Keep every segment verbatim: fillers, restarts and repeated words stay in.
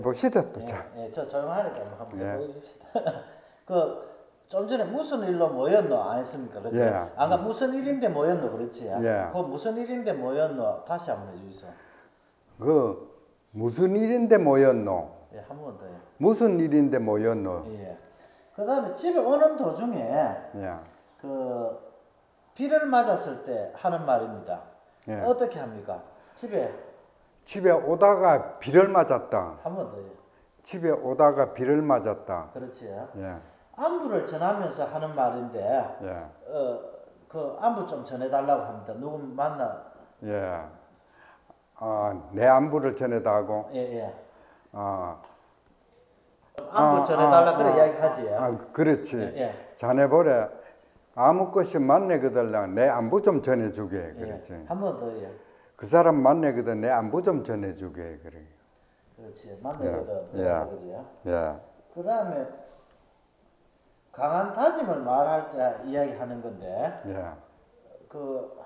보시다 또 예, 자. 예, 저 조용하니까 뭐 한번 예. 해보십시다. 그 좀 전에 무슨 일로 모였노 안 했습니까? 그렇지? 예. 아까 무슨 일인데 모였노 그렇지? 예. 그 무슨 일인데 모였노 다시 한번 해주이소. 그 무슨 일인데 모였노? 예, 한 번 더. 예. 무슨 일인데 모였노? 예. 그 다음에 집에 오는 도중에 예. 그 비를 맞았을 때 하는 말입니다. 예. 어떻게 합니까? 집에 집에 오다가 비를 맞았다. 한 번 더. 예. 집에 오다가 비를 맞았다. 그렇지. 예. 안부를 전하면서 하는 말인데 예. 어, 그 안부 좀 전해달라고 합니다. 누구 만나? 예. 아, 내 안부를 전해다고. 예, 예. 아, 안부 아, 전해달라 아, 그래 아, 이야기하지. 아, 그렇지. 예, 예. 자네 보래. 아무 것이 만나거든 내 안부 좀 전해주게. 예. 그렇지. 한 번 더. 예. 그 사람 만나거든 내 안부 좀 전해주게. 그래. 그렇지. 예. 만나거든. 예. 그러지. 예. 그 다음에 강한 다짐을 말할 때 이야기하는 건데 예. 그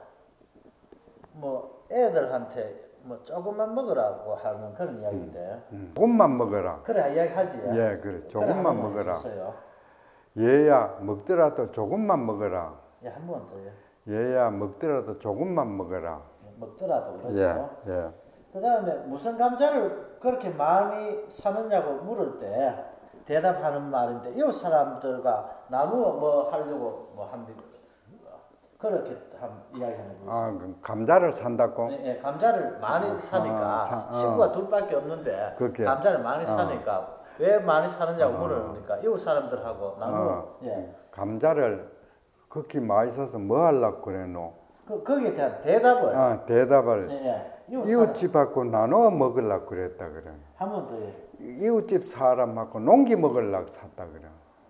뭐 애들한테 뭐 조금만 먹으라고 하는 그런 이야기인데 음. 조금만 먹어라. 그래 이야기하지. 예, 그래. 조금만 먹어라. 해주세요. 얘야 먹더라도 조금만 먹어라. 예, 한 번 더. 예. 얘야 먹더라도 조금만 먹어라. 먹더라도 그러죠. 예, 예. 그 다음에 무슨 감자를 그렇게 많이 사느냐고 물을 때 대답하는 말인데 이웃 사람들과 나누어 뭐 하려고 뭐 합니다. 그렇게 한 이야기하는 거죠. 아, 그 감자를 산다고? 예, 예, 감자를 많이 아, 사니까 아, 사, 어. 식구가 둘밖에 없는데 그렇게. 감자를 많이 어. 사니까 왜 많이 사느냐고 어. 물으니까 이웃 사람들하고 나누어. 어, 예. 감자를 그렇게 많이 사서 뭐 하려고 그래노? 그 거기에 대한 대답을. 아, 대답을 예, 예. 이웃 이웃집하고 나눠 먹으려고 그랬다 그래. 한 번 더. 예. 이웃집 사람하고 농기 먹으려고 샀다 그래.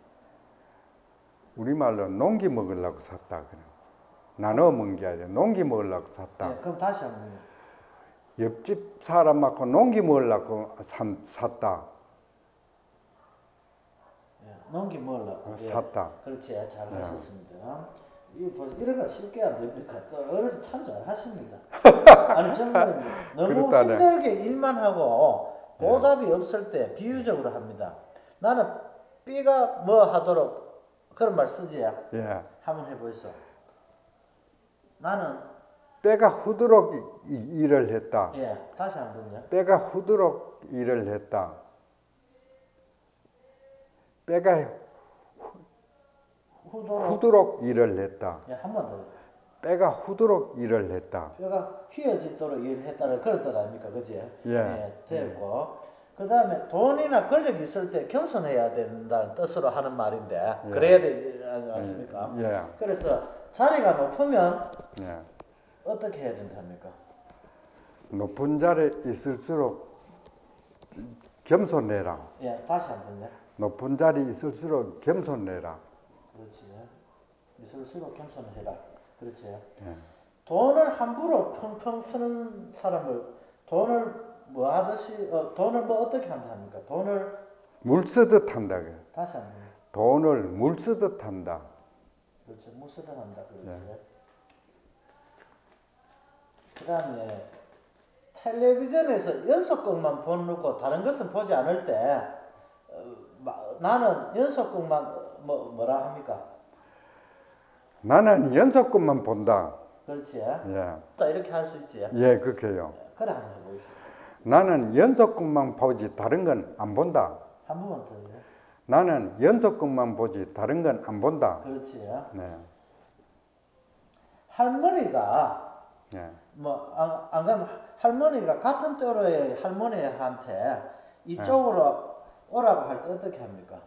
우리말로 농기 먹으려고 샀다 그래. 나눠 먹은 게 아니라 농기 먹으려고 샀다. 예, 그럼 다시 한번. 옆집 사람하고 농기 먹으려고 산, 샀다. 예, 농기 먹으려고. 예. 샀다. 그렇지. 잘 예. 하셨습니다. 이거 이런 거 쉽게 안 됩니까? 또 어려서 참 잘하십니다. 아니 저는 너무 그렇다네. 힘들게 일만 하고 보답이 없을 때 비유적으로 합니다. 나는 B가 뭐 하도록 그런 말 쓰지. 예. 한번 해보이소. 나는 빼가 후드록 이- 일을 했다. 예 다시 한번요. 빼가 후드록 일을 했다. 빼가 후도록. 후드록 일을 했다. 예, 한 번 더. 빼가 후드록 일을 했다. 뼈가 휘어지도록 일을 했다는 그런 뜻 아닙니까? 그지? 예. 예, 됐고. 그 다음에 돈이나 권력이 있을 때 겸손해야 된다는 뜻으로 하는 말인데, 예. 그래야 되지 않습니까? 예. 그래서 자리가 높으면 예. 어떻게 해야 된답니까? 높은 자리에 있을수록 겸손해라. 예, 다시 한 번요. 높은 자리에 있을수록 겸손해라. 그렇지. 있을수록 겸손해라. 그렇지. 예. 돈을 함부로 펑펑 쓰는 사람을 돈을 뭐 하듯이 어, 돈을 뭐 어떻게 한다 합니까? 돈을 물 쓰듯 한다. 그래. 다시 한 번. 돈을 물 쓰듯 한다. 그렇지. 무슨 한다. 그렇지. 예. 그 다음에 텔레비전에서 연속극만 보놓고 다른 것은 보지 않을 때 어, 마, 나는 연속극만 뭐, 뭐라 합니까? 나는 연속극만 본다. 그렇지. 예. 이렇게 할 수 있지. 예, 그렇게 해요. 그래 한번 해보십시오. 나는 연속극만 보지 다른 건 안 본다. 한 번만 더 해요. 나는 연속극만 보지 다른 건 안 본다. 그렇지. 네. 할머니가 예. 뭐안 안 가면 할머니가 같은 또래의 할머니한테 이쪽으로 오라고 할 때 어떻게 합니까?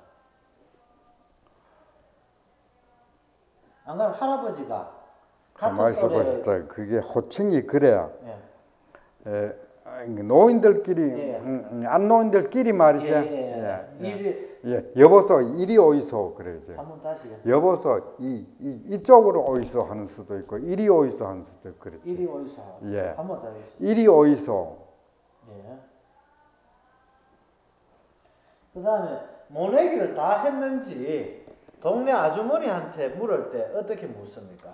안 가면 할아버지가 가만히 같은 있어 또래의 보시다. 그게 호칭이 그래야. 예. 에, 노인들끼리 예. 음, 안 노인들끼리 말이죠. 예, 예, 예, 예. 일이 예, 여보소 이리 오이소 그러죠. 한번 다시 여보소 이, 이 이쪽으로 오이소 하는 수도 있고 이리 오이소 하는 수도 있고 그렇지. 일이 어디서 예. 한번 더 해주세요. 이리 오이소. 예. 그 다음에 모내기를 다 했는지 동네 아주머니한테 물을 때 어떻게 묻습니까?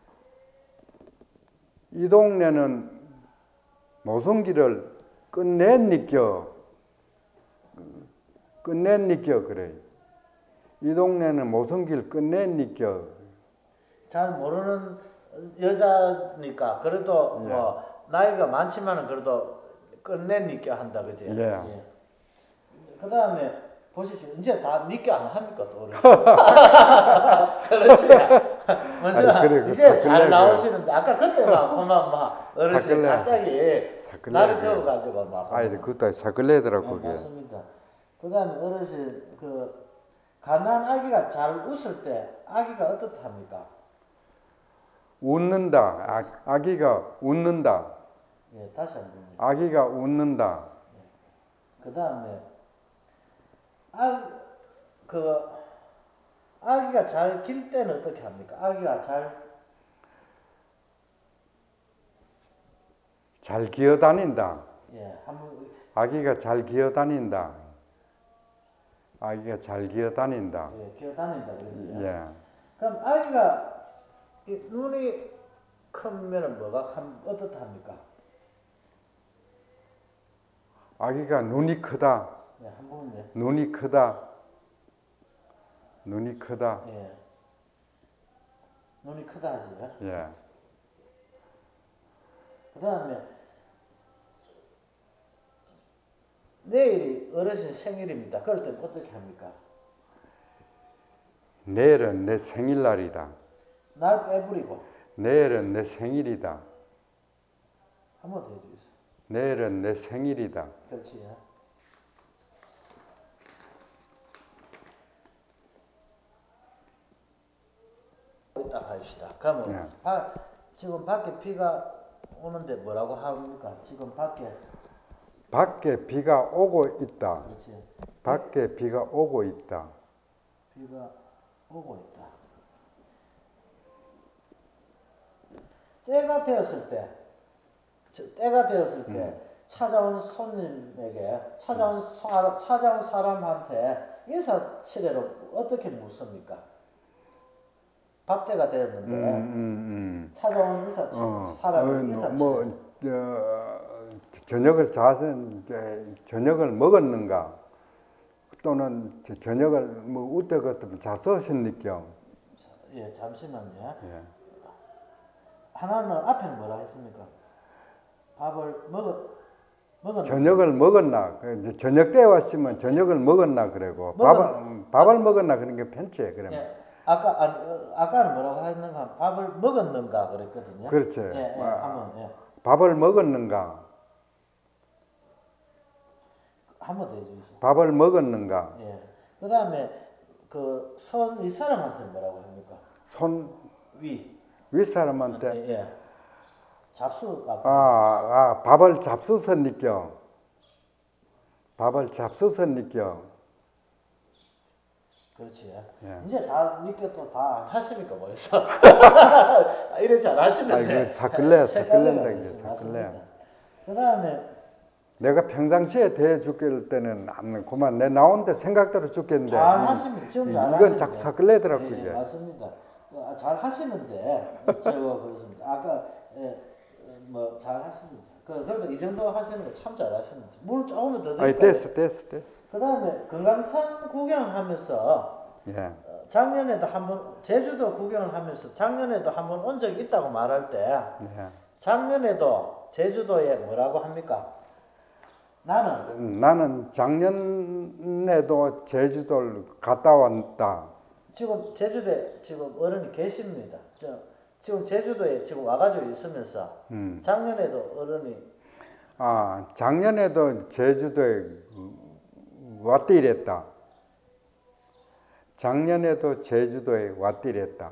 이 동네는 노성기를 끝냈니껴. 끝냈니껴 그래. 이 동네는 모성길 끝냈니껴. 잘 모르는 여자니까 그래도 예. 뭐 나이가 많지만은 그래도 끝내 니껴 한다 그지? 예. 예. 그 다음에 보십시오. 이제 다 니껴 안 합니까 또 어르신? 그렇지. 먼저 아니, 그래, 그 이제 잘 사끌레 나오시는데 아까 그때만 그만 막 어르신 사끌레. 갑자기 사끌레 나를 그- 태워가지고 막. 아이 그것도 사끌레더라고 네, 그게. 맞습니다. 그 다음에 어르신 그 가난 아기가 잘 웃을 때 아기가 어떻답니까? 웃는다. 아, 아기가 웃는다. 예, 다시 한 번. 아기가 웃는다. 그 다음에 아, 그 아기가 잘 길 때는 어떻게 합니까? 아기가 잘 잘 기어다닌다. 예, 한번 아기가 잘 기어다닌다. 아기가 잘 기어다닌다. 예, 기어다닌다 그러지. 예. 그럼 아기가 이 눈이 크면은 뭐가 참 어떻답니까? 아기가 눈이 크다. 예, 한 번 예. 눈이 크다. 눈이 크다. 예. 눈이 크다 하지. 예. 그 다음에 내일이 어르신 생일입니다. 그럴 때 어떻게 합니까? 내일은 내 생일날이다. 날 빼버리고 내일은 내 생일이다. 한 번 더 해주세요. 내일은 내 생일이다. 그렇지. 이따 합시다. 그러면 네. 바, 지금 밖에 비가 오는데 뭐라고 합니까? 지금 밖에 밖에 비가 오고 있다. 그렇지. 밖에 비가 오고 있다. 비가 오고 있다. 때가 되었을 때, 때가 되었을 때 음. 찾아온 손님에게 찾아온 사, 찾아온 사람한테 인사 치레로 어떻게 묻습니까? 밥때가 되었는데 음, 음, 음. 찾아온 인사 치, 어, 사람을 어, 인사 뭐, 치레. 저, 저녁을 자선, 저녁을 먹었는가? 또는 저 저녁을 뭐 우때 같으면 자서셨니까? 예, 잠시만요. 예. 하나는 앞에는 뭐라 했습니까? 밥을 먹었 먹었 저녁을 먹었나? 그 이제 저녁 때 왔으면 저녁을 먹었나 그러고 먹었- 밥을 음, 밥을 먹었나 그런 게 편치해 그러면. 예, 아까 아니, 어, 아까는 뭐라고 했는가? 밥을 먹었는가 그랬거든요. 그렇지. 예, 예, 아, 한번 예, 밥을 먹었는가? 한번 더 해주세요. 밥을 먹었는가? 예. 그 다음에 그 손 이 사람한테 뭐라고 합니까? 손 위. 윗사람한테 예, 예. 잡수 아, 아까 아 밥을 잡수선니까? 밥을 잡수선니까? 그렇지. 예. 이제 다 믿게 또 다 하시니까 뭐였어? 이래 잘 아 하시는데. 이거 사끌래 색깔내가 사끌렌다 이게 됐어요. 사끌래. 맞습니다. 그 다음에 내가 평상시에 대해 죽길 때는 안 그만 내 나온데 생각대로 죽겠는데 잘 이- 하시면 지금 이- 잘 이건 하시는데. 자꾸 사끌레더라고 예, 예, 이게. 맞습니다. 어, 잘 하시는데 제가 그렇습니다. 아까 예, 뭐 잘 하십니다. 그 그래도 이 정도 하시는 거 참 잘 하십니다. 물 조금만 더 아니 드릴까요? 됐어 됐어 됐어. 그 다음에 금강산 구경하면서 예. 어, 작년에도 한번 제주도 구경을 하면서 작년에도 한번 온 적이 있다고 말할 때 예. 작년에도 제주도에 뭐라고 합니까? 나는 나는 작년에도 제주도를 갔다 왔다. 지금 제주도에 지금 어른이 계십니다. 저 지금 제주도에 지금 와가지고 있으면서 음. 작년에도 어른이 아 작년에도 제주도에 왔다 이랬다. 작년에도 제주도에 왔다 이랬다.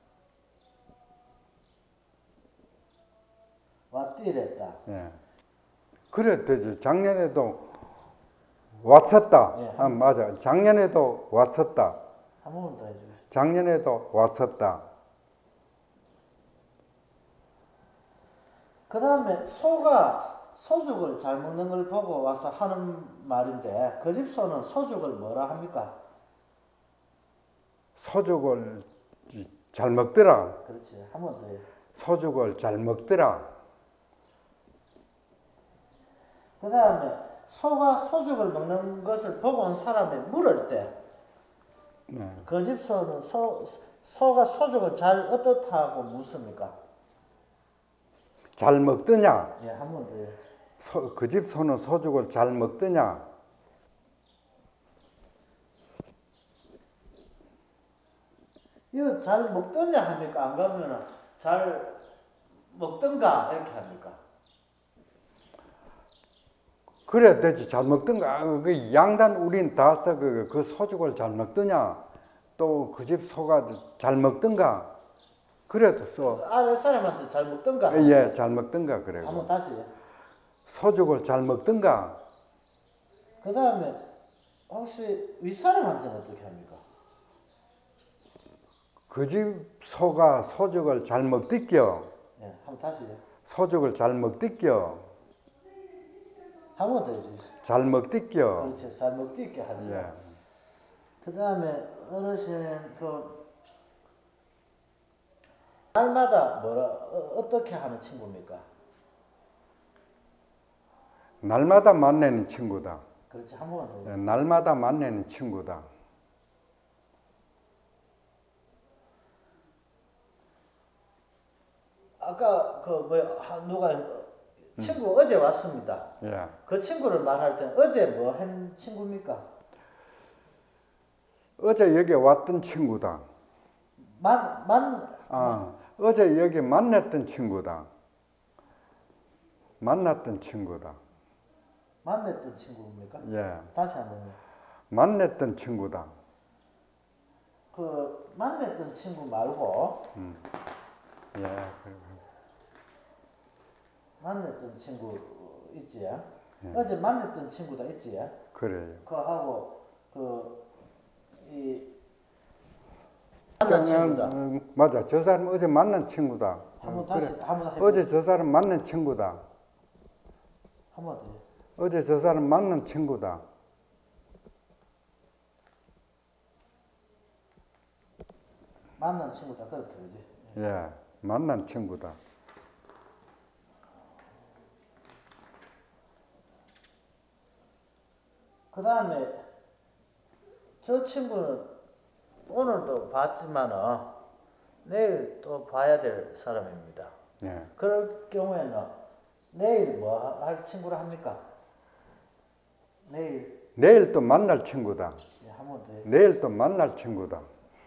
왔다 이랬다. 예. 그래 되지. 작년에도 왔었다. 예, 아, 한, 맞아. 작년에도 왔었다. 한 번만 더 해주세요. 작년에도 왔었다. 그 다음에 소가 소죽을 잘 먹는 걸 보고 와서 하는 말인데 그 집 소는 소죽을 뭐라 합니까? 소죽을 잘 먹더라. 그렇지. 한 번 더 해. 소죽을 잘 먹더라. 그 다음에 소가 소죽을 먹는 것을 보고 온 사람이 물을 때 네. 그 집 소는 소, 소가 소죽을 잘 어떻다고 묻습니까? 잘 먹더냐? 예, 한번 더. 그 집 소는 소죽을 잘 먹더냐? 이거 잘 먹더냐 합니까? 안 가면은 잘 먹던가 이렇게 합니까? 그래 되지. 잘 먹던가. 그 양단 우린 다써 그, 그 소죽을 잘 먹더냐? 또 그 집 소가 잘 먹던가? 그래도 써. 아래 사람한테 잘 먹던가. 예, 잘 먹던가 그래. 한번 다시. 소죽을 잘 먹던가? 그 다음에 혹시 윗사람한테는 어떻게 합니까? 그 집 소가 소죽을 잘 먹디껴. 예, 한번 다시. 소죽을 잘 먹디껴. 한 번 더 해주세요. 잘 먹디껴. 그렇죠. 잘 먹도 있게 하죠. 예. 그 다음에 어르신 그 날마다 뭐라 어, 어떻게 하는 친구입니까? 날마다 만나는 친구다. 그렇지 한 번만 더. 예, 날마다 만나는 친구다. 아까 그 뭐야 누가 친구 음. 어제 왔습니다. 예. 그 친구를 말할 때 어제 뭐 한 친구입니까? 어제 여기 왔던 친구다. 만 만. 아, 어제 여기 만났던 친구다. 만났던 친구다. 만났던 친구입니까? 예. 다시 한번요. 만났던 친구다. 그 만났던 친구 말고. 음. 예. 만났던 친구 있지? 예. 어제 만났던 친구다 있지? 그래요. 그하고 그이 만난 친구다. 어, 맞아. 저 사람 어제 만난 친구다. 한번 어, 다시 그래. 한번 해보. 어제 저 사람 만난 친구다. 한번 더. 어제 저 사람 만난 친구다. 만난 친구다 그렇다 그지? 예. 만난 친구다. 그 다음에 저 친구는 오늘도 봤지만은 내일 또 봐야 될 사람입니다. 예. 그럴 경우에는 내일 뭐 할 친구라 합니까? 내일. 내일 또 만날 친구다. 예, 한번 더. 내일 또 만날 친구다.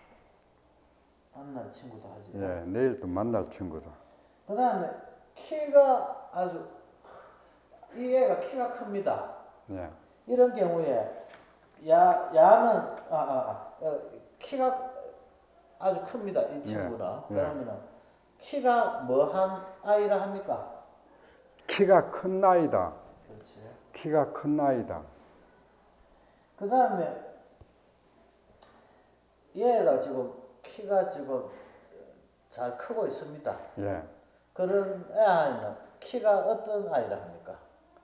만날 친구도 하지. 예, 내일 또 만날 친구다. 그 다음에 키가 아주 이 애가 키가 큽니다. 예. 이런 경우에 야 야는 아, 아, 아 키가 아주 큽니다. 이 친구는. 예, 예. 그러면은 키가 뭐한 아이라 합니까? 키가 큰 나이다. 그렇지. 키가 큰 나이다. 그 다음에 얘가 지금 키가 지금 잘 크고 있습니다. 예. 그런 애 아이는 키가 어떤 아이라 합니까?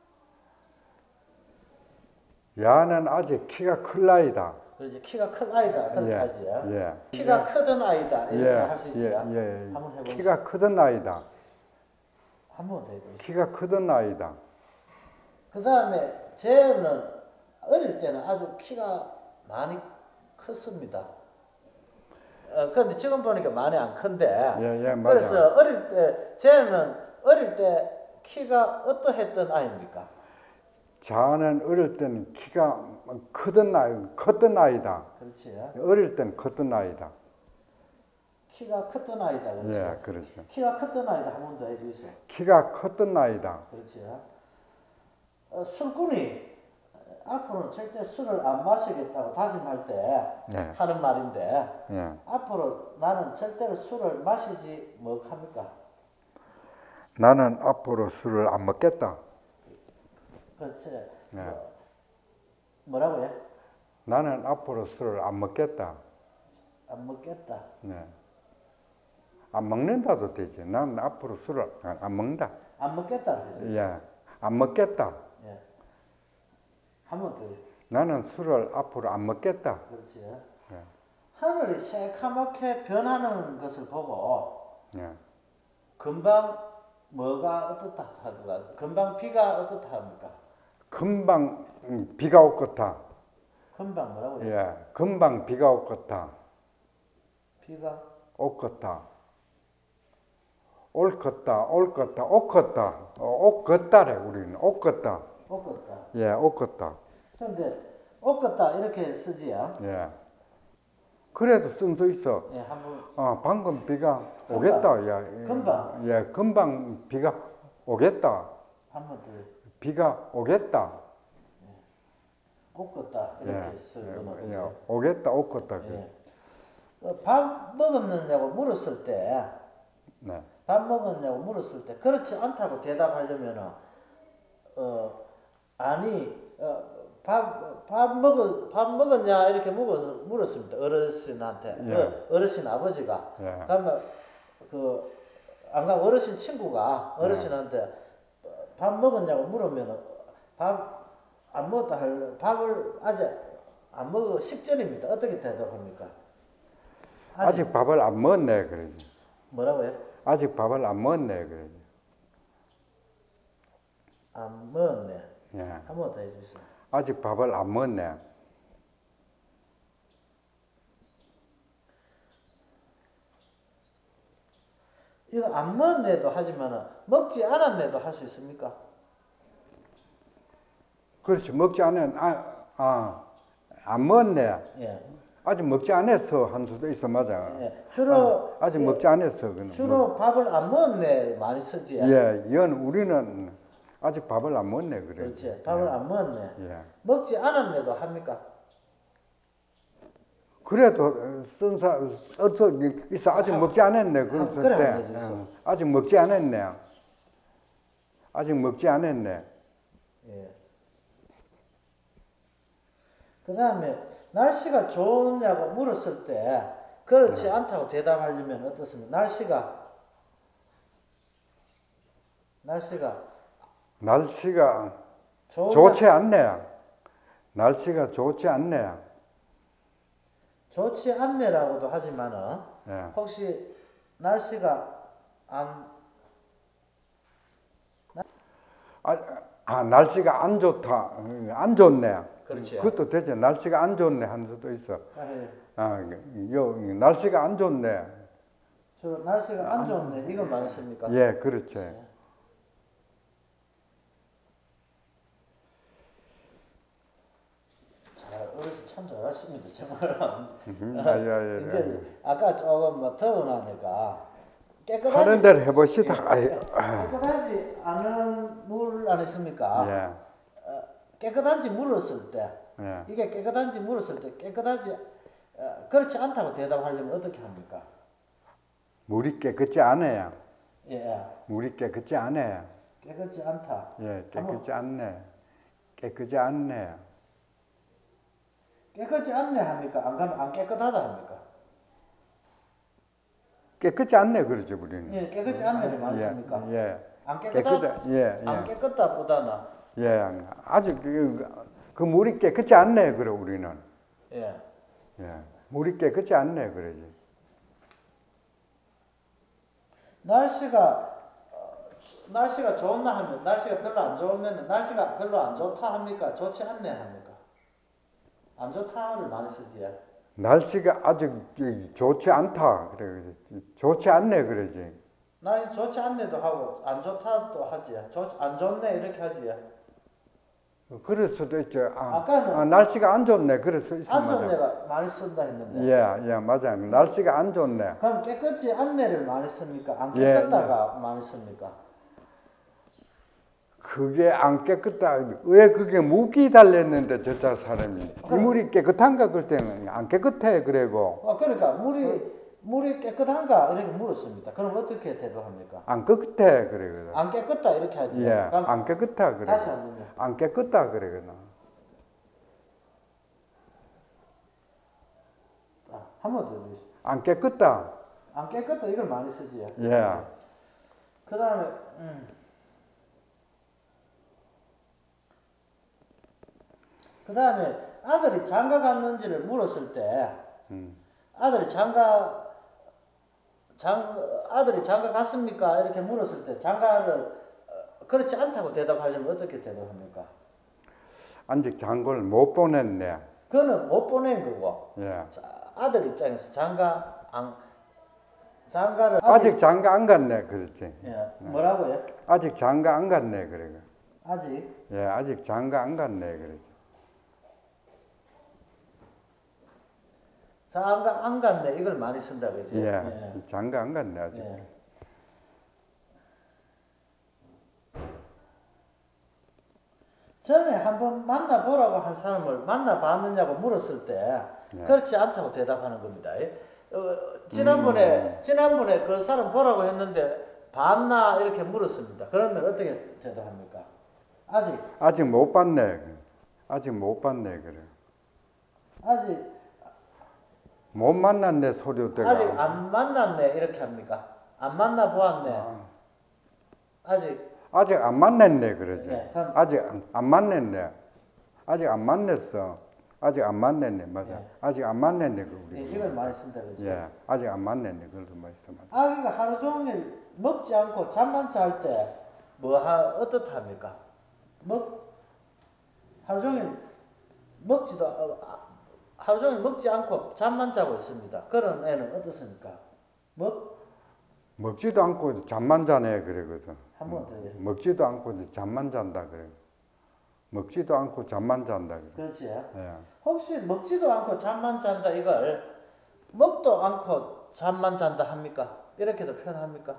야는 아직 키가 클 나이다. 그렇지. 키가 큰 아이다. 그렇게 예, 하지. 예. 키가 크던 아이다. 이렇게 예, 할 수 있지. 예, 예. 한번 해보세요. 키가 크던 아이다. 한번 더 해보세요. 키가 크던 아이다. 그 다음에 쟤는 어릴 때는 아주 키가 많이 컸습니다. 어, 그런데 지금 보니까 많이 안 큰데. 예, 예, 맞아. 그래서 어릴 때 쟤는 어릴 때 키가 어떠했던 아이입니까? 자는 어릴 때는 키가 크던 아이, 컸던 아이다. 그렇지. 어릴 때는 컸던 아이다. 키가 컸던 아이다. 그렇지. 예, 그렇죠. 키가 컸던 아이다. 한 번 더 해주세요. 키가 컸던 아이다. 그렇지. 어, 술꾼이 앞으로는 절대 술을 안 마시겠다고 다짐할 때 예. 하는 말인데 예. 앞으로 나는 절대로 술을 마시지 뭐 합니까? 나는 앞으로 술을 안 먹겠다. 그렇지. 예. 뭐, 뭐라고요? 나는 앞으로 술을 안 먹겠다. 안 먹겠다. 예. 안 먹는다도 되지. 난 앞으로 술을 안 먹는다. 안 먹겠다. 예. 안 먹겠다. 예. 한번 더. 나는 술을 앞으로 안 먹겠다. 그렇지. 예. 하늘이 새카맣게 변하는 것을 보고 예. 금방 뭐가 어떻다 하더라. 금방 비가 어떻다 합니까? 금방 음, 비가 올 것다. 금방 뭐라고요? 예, 금방 비가 올 것다. 비가 올 것다. 올 것다. 올 것다. 올 것다. 어, 올 것다래 우리는. 올 것다. 옷겠다. 예, 올 것다. 그런데 옷겠다 이렇게 쓰지야. 예. 그래도 쓸 수 있어. 예, 한번 어, 방금 비가 금방. 오겠다. 야, 예, 금방. 예, 금방 비가 오겠다. 한번 더 비가 오겠다. 옷겠다 이렇게 쓰거나 예, 보세요. 예, 오겠다. 올 것다. 예. 어, 밥 먹었느냐고 물었을 때, 네. 밥 먹었냐고 물었을 때, 그렇지 않다고 대답하려면은, 어, 아니, 어, 밥, 밥 먹었, 밥 먹었냐? 이렇게 물었, 물었습니다. 어르신한테. 예. 어, 어르신 아버지가. 예. 그러면, 그, 안가 어르신 친구가 어르신한테 밥 먹었냐고 물으면은, 밥 안 먹었다 할, 밥을 아직 안 먹어 식전입니다. 어떻게 대답합니까? 아직, 아직 밥을 안 먹었네. 그러지. 뭐라고요? 아직 밥을 안 먹었네. 그러지. 안 먹었네. 예. 한 번 더 해주세요. 아직 밥을 안 먹었네. 이거 안 먹었네도 하지만은 먹지 않았네도 할 수 있습니까? 그렇지. 먹지 않은, 아, 아, 안 먹었네. 예. 아직 먹지 않았어. 한 수도 있어. 맞아. 예. 주로 아, 아직 예, 먹지 않았어. 그는. 주로 밥을 안 먹었네 많이 쓰지. 예, 이건 우리는 아직 밥을 안 먹네. 그래. 그렇지. 밥을 예. 안 먹었네. 예. 먹지 않았네도 합니까? 그래도 쓴사 써서 있어. 아직 한- 먹지 않았네. 한- 그랬을 그래, 때. 한번 해주세요. 어, 아직 먹지 않았네. 아직 먹지 않았네. 예. 그 다음에 날씨가 좋으냐고 물었을 때 그렇지 네. 않다고 대답하려면 어떻습니까? 날씨가 날씨가 날씨가 좋으냐, 좋지 않네. 날씨가 좋지 않네. 좋지 않네라고도 하지만은 예. 혹시 날씨가 안 아, 아, 날씨가 안 좋다. 안 좋네. 그렇지. 그것도 되지. 날씨가 안 좋네 한 수도 있어. 아니, 아, 요, 날씨가 안 좋네. 주로 날씨가 안 좋네 이건 많이 씁니까? 예, 그렇지. 잘 어르신 참 잘하십니다 정말. 음, 아, 예, 예, 이제 아까 조금 뭐 더워나니까 하는 깨끗하지 대로 해보시다. 예, 아이, 깨- 깨끗하지 않은 물 아니십니까? 예, 어, 깨끗한지 물었을 때 예. 이게 깨끗한지 물었을 때 깨끗하지 어, 그렇지 않다고 대답하려면 어떻게 합니까? 물이 깨끗지 않아요. 예, 예. 물이 깨끗지 않아요. 깨끗지 않다. 예, 한번 깨끗지 않네. 깨끗지 않네. 깨끗지 않네 합니까? 안 가면 안 깨끗하다 합니까? 깨끗지 않네 그러죠 우리는. 예, 깨끗지 않네를 많이 예, 씁니까? 예. 안 깨끗하 깨끗하, 예, 안 예, 깨끗다보다는 예. 아주 그, 그 물이 깨끗지 않네 그래 우리는. 예. 예, 물이 깨끗지 않네 그러지. 날씨가 어, 날씨가 좋나 하면 날씨가 별로 안 좋으면 날씨가 별로 안 좋다 합니까? 좋지 않네 합니까? 안 좋다를 많이 쓰지. 날씨가 아주 좋지 않다 그래. 좋지 않네 그러지. 날씨 좋지 않네도 하고 안 좋다도 하지. 좋, 안 좋네 이렇게 하지. 그럴 수도 있죠. 아, 아까는 아, 날씨가 안 좋네. 그럴 수 있어 안 맞아. 좋네가 많이 쓴다 했는데. 예, 예, 맞아. 날씨가 안 좋네. 그럼 깨끗지 않네를 많이 씁니까? 안 예, 깨끗다가 많이 씁니까? 그게 안 깨끗다. 왜 그게 묵이 달렸는데 저자 사람이 이 물이 깨끗한가 그럴 때는 안 깨끗해 그래고 어, 그러니까 물이 물이 깨끗한가 이렇게 물었습니다. 그럼 어떻게 대답합니까? 안 깨끗해 그래거든. 안 깨끗다 이렇게 하지. 예, 그럼 안 깨끗하 그래. 다시 한번요. 안 깨끗다 그래거든. 아, 한 번 더 해주시죠. 안 깨끗다. 안 깨끗다 이걸 많이 쓰지. 예, 그 다음에 음. 그 다음에 아들이 장가 갔는지를 물었을 때 음. 아들이 장가 장 아들이 장가 갔습니까? 이렇게 물었을 때 장가를 어, 그렇지 않다고 대답하려면 어떻게 대답합니까? 아직 장가를 못 보냈네. 그거는 못 보낸 거고. 예. 자, 아들 입장에서 장가 안 장가를 아직, 아직 장가 안 갔네, 그렇지. 예, 뭐라고요? 아직 장가 안 갔네, 그래. 아직 예, 아직 장가 안 갔네, 그러지. 장가 안 갔네 이걸 많이 쓴다 그지? 예, 예. 장가 안 갔네, 아직. 예. 전에 한번 만나보라고 한 사람을 만나봤느냐고 물었을 때 예. 그렇지 않다고 대답하는 겁니다. 어, 지난번에 음. 지난번에 그 사람 보라고 했는데 봤나 이렇게 물었습니다. 그러면 어떻게 대답합니까? 아직 아직 못 봤네. 아직 못 봤네, 그래. 아직 못 만났네, 소리 때가. 아직 안 만났네 이렇게 합니까? 안 만나 보았네. 아, 아직 아직 안 만났네, 그러지. 예, 그럼- 아직 안, 안 만났네. 아직 안 만났어. 아직 안 만났네, 맞아. 예. 아직 안 만났네, 그 예, 우리. 이걸 많이 쓴다 그죠? 예, 아직 안 만났네, 그걸로 말씀. 아기가 하루 종일 먹지 않고 잠만 잘 때 뭐 어떻답니까? 먹 하루 종일 먹지도 어, 아, 하루 종일 먹지 않고 잠만 자고 있습니다. 그런 애는 어떻습니까? 먹 먹지도 않고 잠만 자네, 그러거든. 한 번 더요. 먹지도 않고 잠만 잔다, 그래. 먹지도 않고 잠만 잔다, 그래. 그렇지. 예. 혹시 먹지도 않고 잠만 잔다 이걸 먹도 않고 잠만 잔다 합니까? 이렇게도 표현합니까?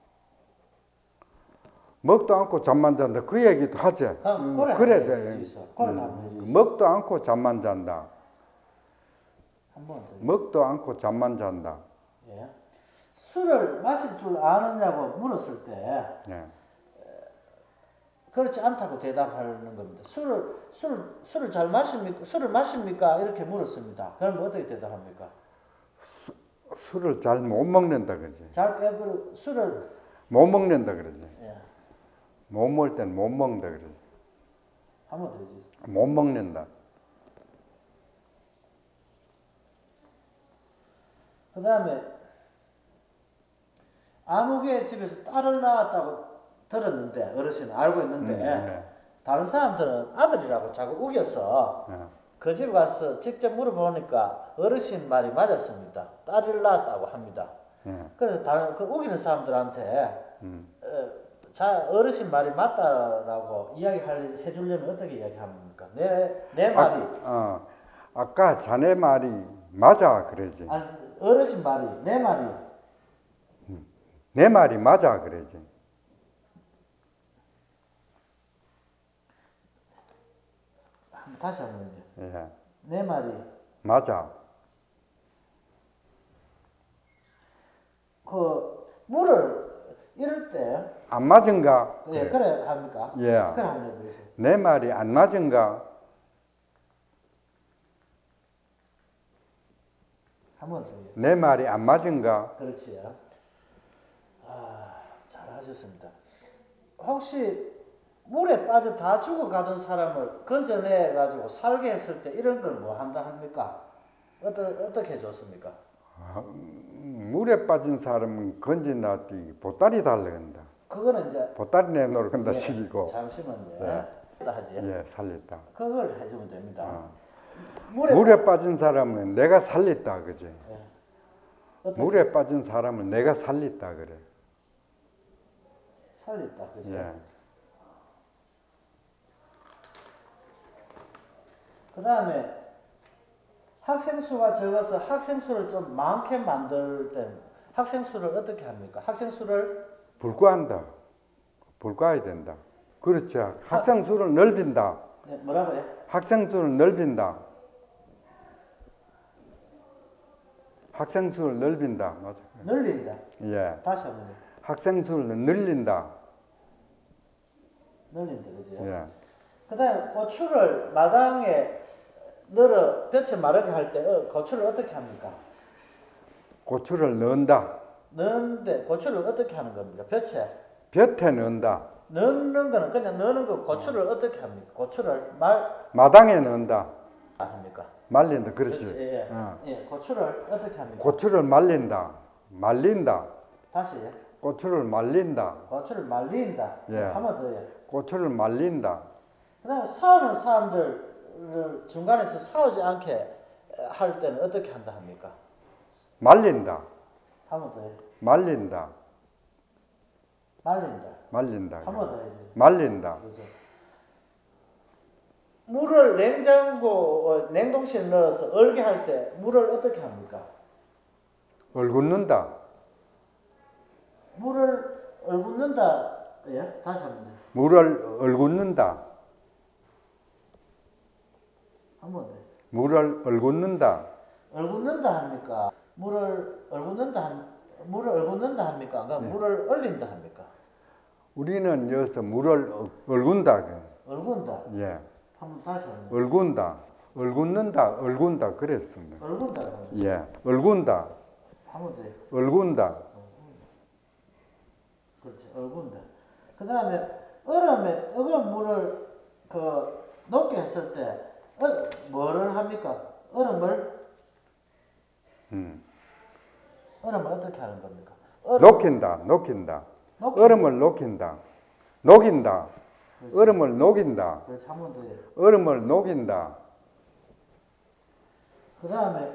먹도 않고 잠만 잔다, 그 얘기도 하지. 그럼 음, 그래 그래, 한번 돼. 해주시죠. 그래 한번 음, 해주시죠. 먹도 않고 잠만 잔다. 한 번 더. 먹도 않고 잠만 잔다. 예. 술을 마실 줄 아느냐고 물었을 때 예. 그렇지 않다고 대답하는 겁니다. 술을 술 술을 잘 마십니까? 술을 마십니까? 이렇게 물었습니다. 그럼 어떻게 대답합니까? 술을 잘 못 먹는다, 그러지. 잘 깨버려 술을 못 먹는다, 그러지. 예. 못 먹을 땐 못 먹는다, 그러지. 한 번 더 해주세요. 못 먹는다. 그 다음에 아무개 집에서 딸을 낳았다고 들었는데 어르신은 알고 있는데 음, 예. 다른 사람들은 아들이라고 자꾸 우겼어. 예. 그 집 가서 직접 물어보니까 어르신 말이 맞았습니다. 딸을 낳았다고 합니다. 예. 그래서 다른 그 우기는 사람들한테 음. 어, 자 어르신 말이 맞다라고 이야기할 해주려면 어떻게 이야기합니까? 내 내 말이 아, 어, 아까 자네 말이 맞아, 그러지. 아니 어르신 말이 내 말이 내 말이 맞아, 그러지. 다시 한번요. 예. 내 말이 맞아. 그 물을 이럴 때 안 맞은가? 예, 그래. 그래 합니까? 예. 그래 한번 해보세요. 내 말이 안 맞은가? 한 번 더요. 내 말이 안 맞은가? 그렇지요. 아, 잘하셨습니다. 혹시 물에 빠져 다 죽어가던 사람을 건져내 가지고 살게 했을 때 이런 걸 뭐 한다 합니까? 어떠, 어떻게 해줬습니까? 물에 빠진 사람은 건진다지 보따리 달라간다. 그거는 이제 보따리 내놓으러 간다 예, 식이고. 잠시만요. 예. 하지. 예, 살렸다. 그걸 해주면 됩니다. 어. 물에, 물에 빠진 사람은 내가 살렸다, 그지? 예. 어떻게 물에 빠진 사람은 내가 살렸다, 그래. 살렸다, 그죠? 예. 그 다음에 학생 수가 적어서 학생 수를 좀 많게 만들 때 학생 수를 어떻게 합니까? 학생 수를 불과한다. 불과해야 된다. 그렇죠. 학생 수를 넓힌다. 네, 뭐라고요? 학생 수를 넓힌다. 학생 수를 넓힌다. 맞아. 늘린다. 예. 다시 한번 학생 수를 늘린다. 늘린다, 그죠? 예. 그 다음에 고추를 마당에 널어 볕에 마르게 할 때 어, 고추를 어떻게 합니까? 고추를 넣는다. 넣는데 고추를 어떻게 하는 겁니까? 볕에 볕에 넣는다. 넣는 거는 그냥 넣는 거 고추를 어. 떻게 합니까? 고추를 말 마당에 넣는다. 합니까? 말린다. 그렇지. 그렇지. 예, 어. 예, 고추를 어떻게 합니까? 고추를 말린다. 말린다. 다시 고추를 말린다. 고추를 말린다. 예. 한 번 더요. 고추를 말린다. 그다음에 싸우는 사람들을 중간에서 싸우지 않게 할 때는 어떻게 한다 합니까? 말린다. 한 번 더 해. 말린다. 말린다. 말린다. 한 번 더 해줘. 말린다. 그래서 물을 냉장고 어, 냉동실에 넣어서 얼게 할 때 물을 어떻게 합니까? 얼굽는다. 물을 얼굽는다. 예? 다시 한 번. 물을 얼굽는다. 한 번 더. 물을 얼굽는다. 얼굽는다 합니까? 물을 얼굽는다 합, 물을 얼굽는다 합니까? 그러니까 네. 물을 얼린다 합니까? 우리는 여기서 물을 얼군다. 얼군다. 예. 한번 다시 한 번. 얼군다. 얼굽는다. 얼군다. 그랬습니다. 얼군다. 예. 얼군다. 한번 더. 얼군다. 그렇지. 얼군다. 그 다음에 얼음에 뜨거운 물을 그 녹게 했을 때 어, 뭐를 합니까? 얼음을 음. 얼음을 어떻게 하는 겁니까? 얼음, 녹인다. 녹인다. 녹힌다. 얼음을 녹인다. 녹인다. 그렇지. 얼음을 녹인다. 그렇지. 한번 더 해. 얼음을 녹인다. 그 다음에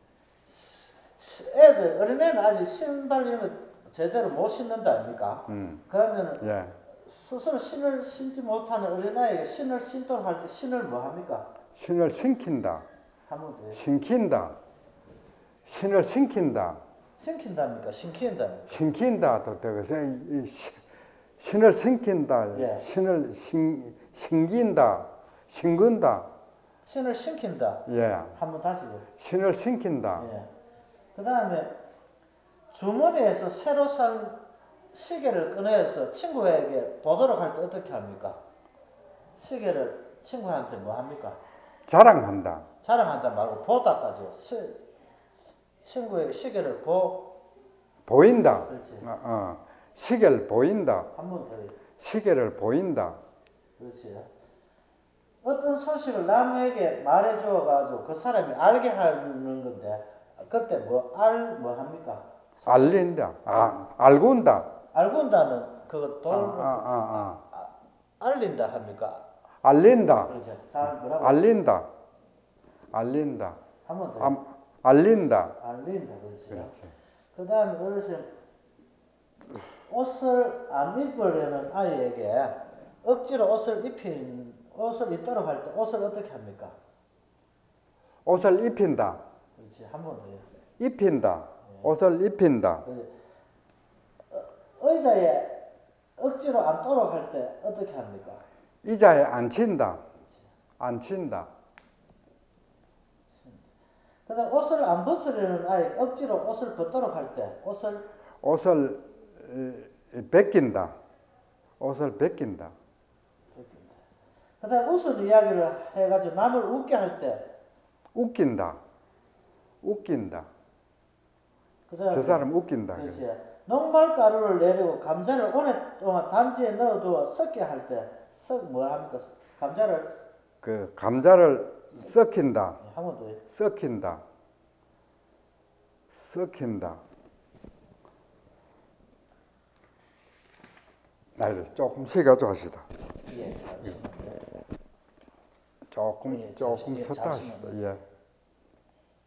애들 어린애는 아직 신발 이런 거 제대로 못 신는다 아닙니까? 음. 그러면은 예. 스스로 신을 신지 못하는 어린아이에게 신을 신도록 할 때 신을 뭐 합니까? 신을 신킨다. 한번 더. 신킨다. 신을 신킨다. 신킨답니까? 신킨다. 신킨다. 또 되겠어. 이 시- 신을 신킨다. 예. 신을 신 신긴다. 신근다. 신을 신킨다. 예. 한번 다시. 해. 신을 신킨다. 예. 그 다음에 주머니에서 새로 산 시계를 꺼내서 친구에게 보도록 할 때 어떻게 합니까? 시계를 친구한테 뭐 합니까? 자랑한다. 자랑한다 말고 보다까지요. 시, 친구에게 시계를 보. 보인다. 그렇지. 어, 어. 시계를 보인다. 한 번 더. 시계를 보인다. 그렇지. 어떤 소식을 남에게 말해 주어 가지고 그 사람이 알게 하는 건데 그때 뭐 알 뭐 합니까? 소식. 알린다. 아, 알군다. 알고 온다는 그거 아, 돌고 아, 아, 아. 알린다 합니까? 알린다. 그렇죠. 다 뭐라고? 알린다. 알린다. 한 번 더. 암, 알린다. 알린다. 그렇지. 그렇지. 그 다음에 어르신 옷을 안 입으려는 아이에게 억지로 옷을 입힌 옷을 입도록 할 때 옷을 어떻게 합니까? 옷을 입힌다. 그렇지. 한 번 더요. 입힌다. 옷을 입힌다. 의자에 억지로 앉도록 할 때 어떻게 합니까? 의자에 앉힌다. 앉힌다. 그다음 옷을 안 벗으려는 아이 억지로 옷을 벗도록 할 때 옷을 옷을 에, 벗긴다. 옷을 벗긴다. 그다음 웃은 이야기를 해가지고 남을 웃게 할 때 웃긴다. 웃긴다. 그다음에 저 사람 웃긴다. 그렇지. 녹말가루를 내리고 감자를 오랫동안 단지에 넣어두어 섞게 할 때 썩 뭐 합니까? 감자를 그 감자를 썩힌다. 한 번 더. 썩힌다. 썩힌다. 나를 조금 쉬가지고 하시다. 예, 잠시만요. 조금 예, 조금 잠시- 예, 섰다 하시다. 잠시만요. 예.